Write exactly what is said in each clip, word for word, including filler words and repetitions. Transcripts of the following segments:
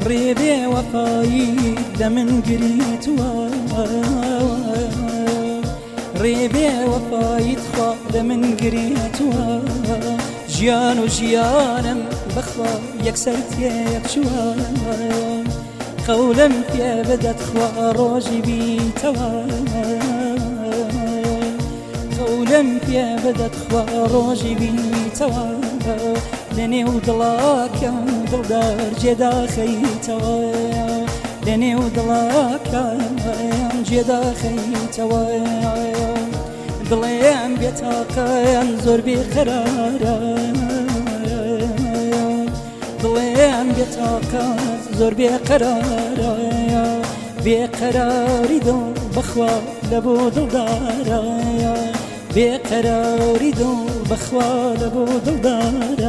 ڕێبێ وەفایی لە من گریتوە ڕێبێ وەفایت خوا لە من گریتوە ژیان و ژیانم بەخوا یەکسەر تێکچووە قەولم پێ بدەت خوا ڕۆژی بیتەوە قەولم پێ بدەت خوا ڕۆژی بیتەوە لە نێو دڵاکەم دڵدار جێداخەیتەوە لە نێو دڵاکەم جێداخەیتەوە دڵێم بێتاقەیان زۆر بێقەرارە دڵێم بێتاقە زۆر بێقەرارە بێقەراری دڵ بەخوا لە بۆ دڵدارە بێقەراری دڵ بەخوا لە بۆ دڵدارە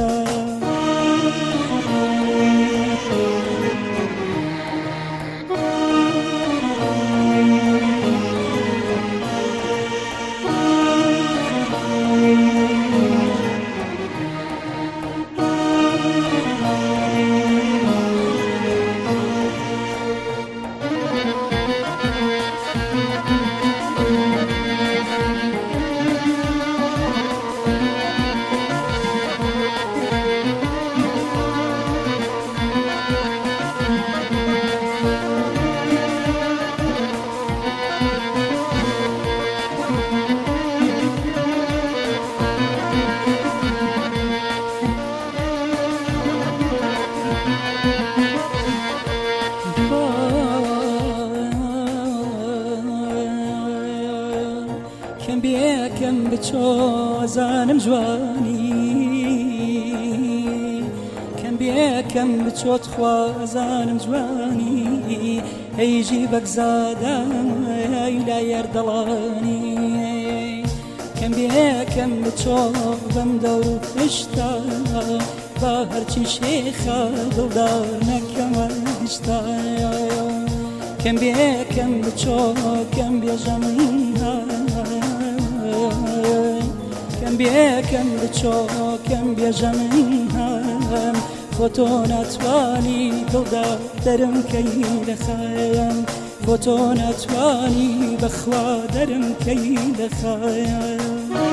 کەم بێکەم بچۆ زانم جوانی کەم بێکەم بچۆت خوا زانم جوانی هەیژی بەگزادای لا یاردەڵانی کەم بێکەم بچۆ بەم دەور و پشتا با هەرچی شێخە دڵدار نەکەمە گشتا کەم بێکەم بچۆ کەم بێژەم کەم بێکەم بچۆ کەم بێژەم هەم خۆ تۆ ناتوانی دڵدار دەرم کەی لەخایەم خۆ تۆ ناتوانی بەخوا دەرم کەی لەخایەم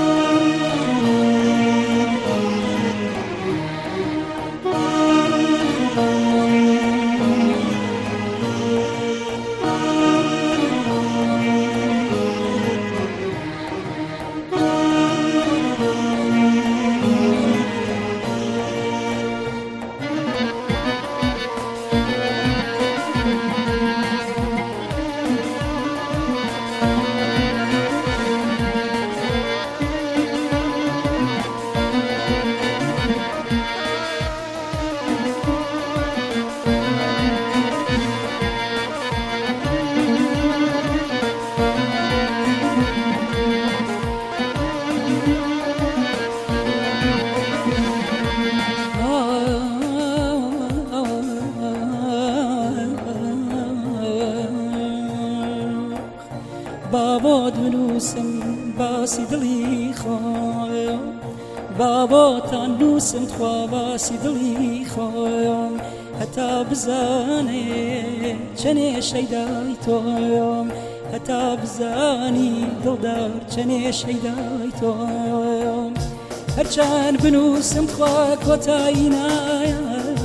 بابا دنوسم باسی دڵی خۆم بابا تا نووسم خوا باسی دڵی خۆم هەتا بزانێ چەنێ شەیدای تۆم هەتا بزانی دڵدار چەنێ شەیدای تۆم هەرچەند بنووسم خوا کۆتایی نایە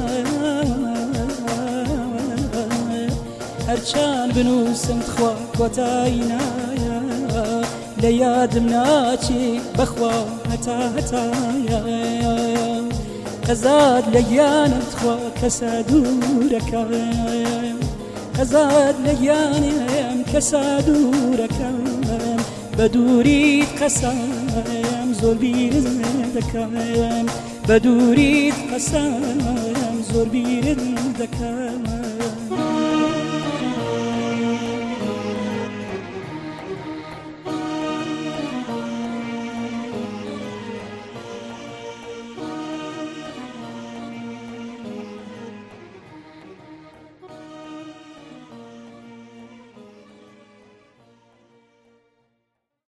هەرچەند بنووسم خوا کۆتایی نایە لە یادم ناچێ بەخوا هەتا هەتایە قەزاد لە گیانت خوا کەسە دوورەکەم قەزاد لە گیانم کەسە دوورەکەم بە دووریت قەسەم زۆر بیرت دەکەم بە دووریت قەسەم زۆر بیرت دەکەم